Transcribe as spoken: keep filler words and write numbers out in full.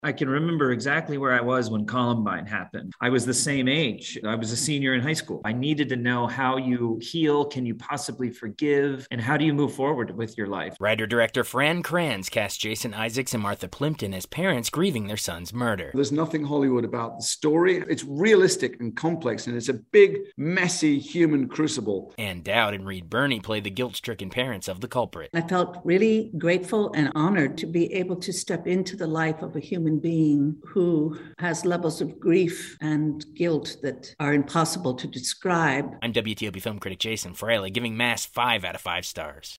I can remember exactly where I was when Columbine happened. I was the same age. I was a senior in high school. I needed to know how you heal, can you possibly forgive, and how do you move forward with your life? Writer-director Fran Kranz cast Jason Isaacs and Martha Plimpton as parents grieving their son's murder. There's nothing Hollywood about the story. It's realistic and complex, and it's a big, messy human crucible. Ann Dowd and Reed Birney play the guilt-stricken parents of the culprit. I felt really grateful and honored to be able to step into the life of a human being who has levels of grief and guilt that are impossible to describe. I'm W T O P film critic Jason Fraley, giving Mass five out of five stars.